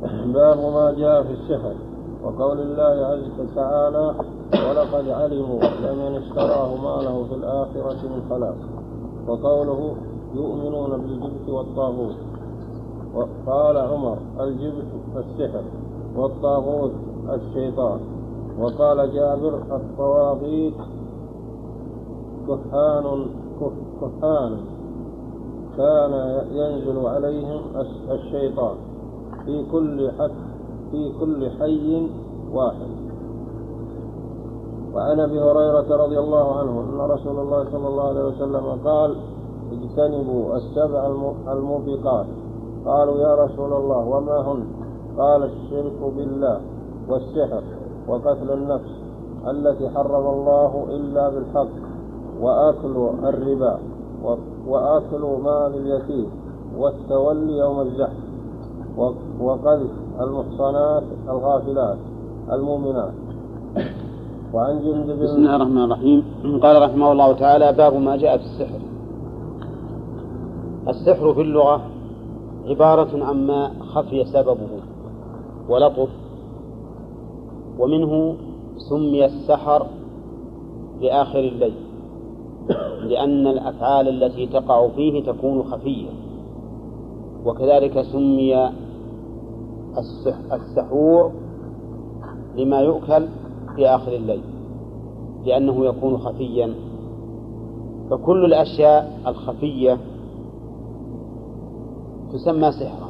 باب ما جاء في السحر وقول الله عز وجل ولقد علموا لمن اشتراه ما له في الآخرة من خلاق، وقوله يؤمنون بالجبت والطاغوت. وقال عمر الجبت السحر والطاغوت الشيطان. وقال جابر الطواغيت كهان كان ينزل عليهم الشيطان في كل حي واحد. وعن ابي هريرة رضي الله عنه أن رسول الله صلى الله عليه وسلم قال اجتنبوا السبع الموبقات. قالوا يا رسول الله وما هن؟ قال الشرك بالله والسحر وقتل النفس التي حرم الله إلا بالحق وأكل الربا وأكل مال اليتيم والتولي يوم الزحف وقذف المحصنات الغافلات المؤمنات. وعن جندب بسم الله الرحمن الرحيم. قال رحمه الله تعالى باب ما جاء في السحر. السحر في اللغة عبارة عما خفي سببه ولطف، ومنه سمي السحر لآخر الليل لأن الأفعال التي تقع فيه تكون خفية، وكذلك سمي السحور لما يؤكل في آخر الليل لأنه يكون خفيا. فكل الأشياء الخفية تسمى سحرا،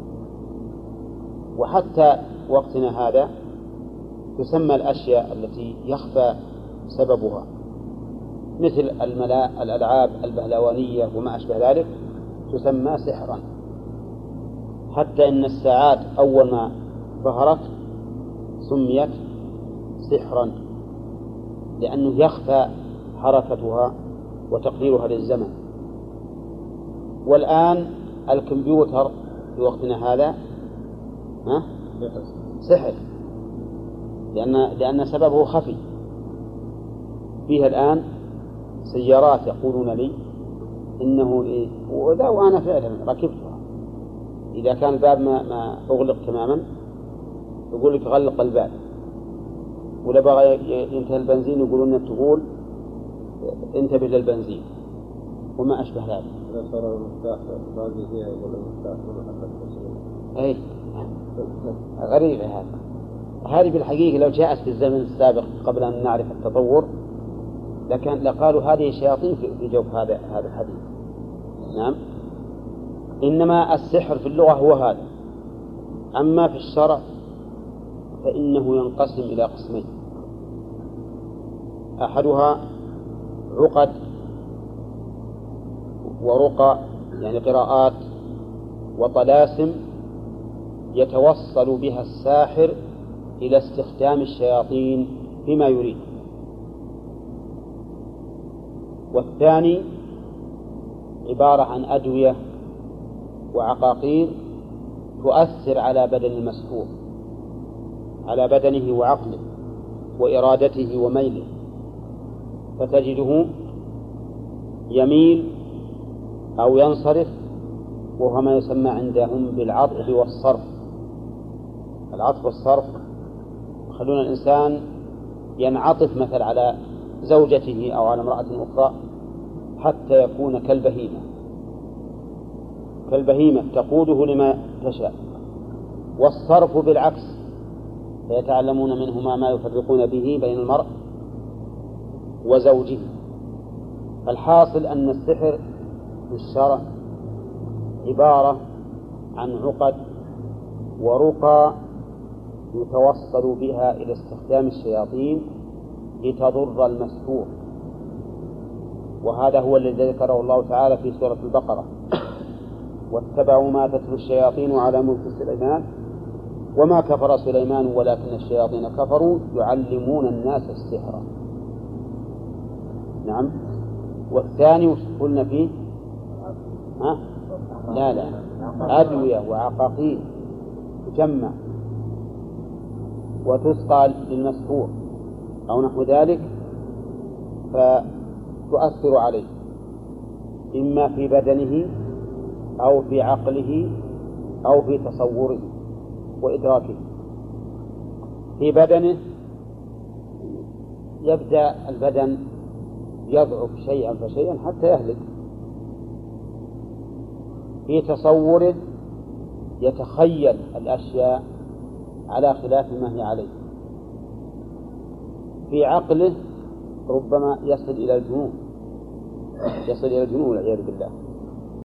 وحتى وقتنا هذا تسمى الأشياء التي يخفى سببها مثل الألعاب البهلوانية وما أشبه ذلك تسمى سحرا. حتى إن الساعات أول ما ظهرت سميت سحرا لأنه يخفى حركتها وتقديرها للزمن. والآن الكمبيوتر في وقتنا هذا سحر لأن سببه خفي. فيها الآن سيارات يقولون لي إنه وأنا فعلا ركبتها إذا كان الباب ما أغلق تماما يقول لك غلق الباب، ولا بغى ينتهي البنزين يقولون أنك تقول انتبه للبنزين وما أشبه ذلك. إذا صار المفتاح باقي فيها يقول المفتاح أي غريبة هذه بالحقيقة لو جاءت في الزمن السابق قبل أن نعرف التطور لقالوا هذه شياطين في جوف هذا الحديث. نعم. إنما السحر في اللغة هو هذا. أما في الشرع فإنه ينقسم إلى قسمين: أحدها عقد ورقى يعني قراءات وطلاسم يتوصل بها الساحر إلى استخدام الشياطين فيما يريد. والثاني عبارة عن أدوية وعقاقير تؤثر على بدن المسحور، على بدنه وعقله وإرادته وميله، فتجده يميل أو ينصرف، وهو ما يسمى عندهم بالعطف والصرف. العطف والصرف يخلون الإنسان ينعطف مثل على زوجته أو على امرأة أخرى حتى يكون كالبهيمة تقوده لما تشاء. والصرف بالعكس فيتعلمون منهما ما يفرقون به بين المرء وزوجه. الحاصل أن السحر في الشرع عبارة عن عقد ورقى يتوصل بها إلى استخدام الشياطين لتضر المسحور، وهذا هو الذي ذكره الله تعالى في سورة البقرة: واتبعوا ما تتلو الشياطين على ملك سليمان وما كفر سليمان ولكن الشياطين كفروا يعلمون الناس السحر. نعم. والثاني قلنا فيه لا أدوية وعقاقير تجمع وتسقى للمسحور أو نحو ذلك فتؤثر عليه إما في بدنه أو في عقله أو في تصوره. وإدراكه. في بدنه يبدأ البدن يضعف شيئا فشيئا حتى يهلك. في تصوره يتخيل الأشياء على خلاف ما هي عليه. في عقله ربما يصل إلى الجنون والعياذ بالله.